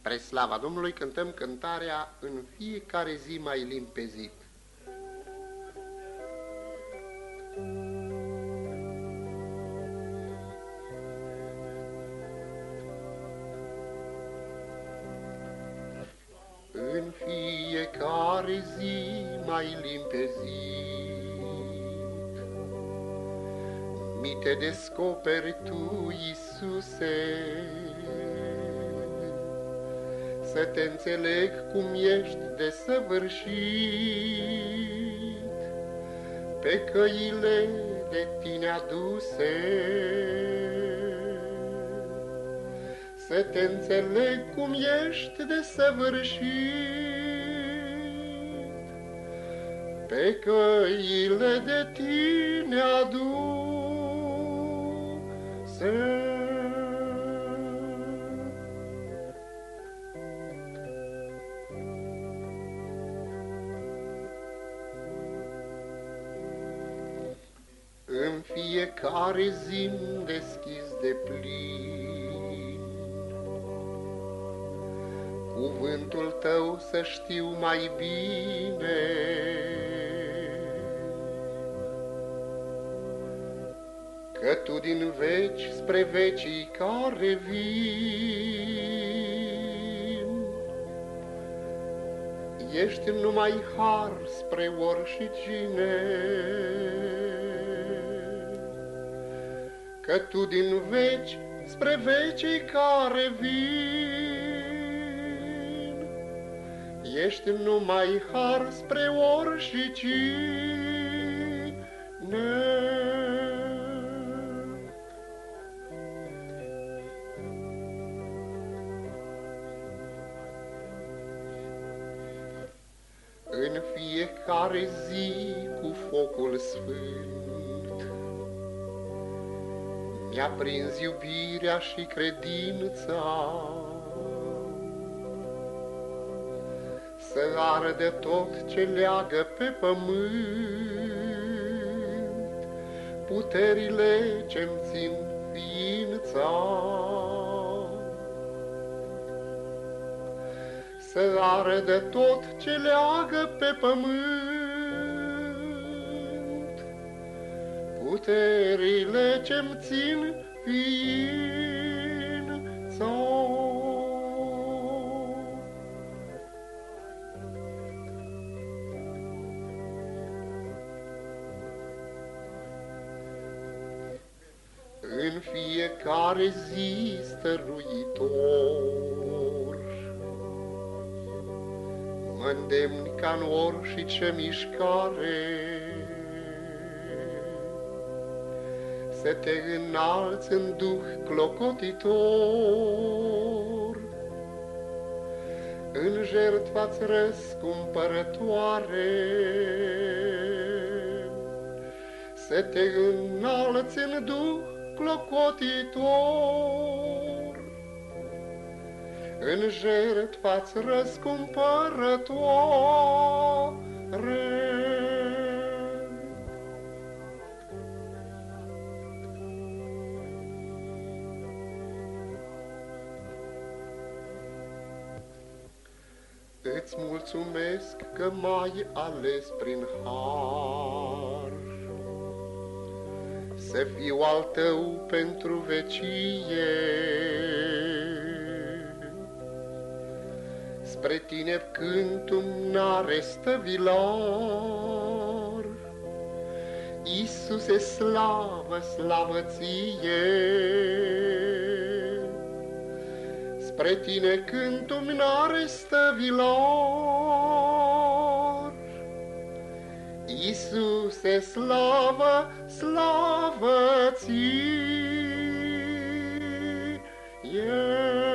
Spre slava Domnului cântăm cântarea În fiecare zi mai limpezit. În fiecare zi mai limpezit mi te descoperi tu, Iisuse, să te înțeleg cum ești desăvârșit pe căile de tine aduse, să te înțeleg cum ești desăvârșit pe căile de tine aduse. În fiecare zi-mi deschizi de plin cuvântul tău să știu mai bine, că tu din veci spre vecii care vin ești numai har spre oricine, că tu din veci spre vecii care vin ești numai har spre oricine. În fiecare zi cu focul sfânt mi-a prins iubirea și credința, să arde tot ce leagă pe pământ puterile ce-mi țin ființa, să arde tot ce leagă pe pământ puterile ce-mi țin ființa. În fiecare zi stăruitor mă îndemni ca în orice mișcare să te înalți în duh clocotitor, în jertfa-ți răscumpărătoare, să te înalți în duh clocotitor, în jertfa-ți răscumpărătoare. Îți mulțumesc că m-ai ales prin har, să fiu al tău pentru vecie. Spre tine cântul n-are stăvilar, Iisuse, slavă, slavă ție. Spre tine cântul n-are stăvilar, Iisuse, slavă, slavă ție.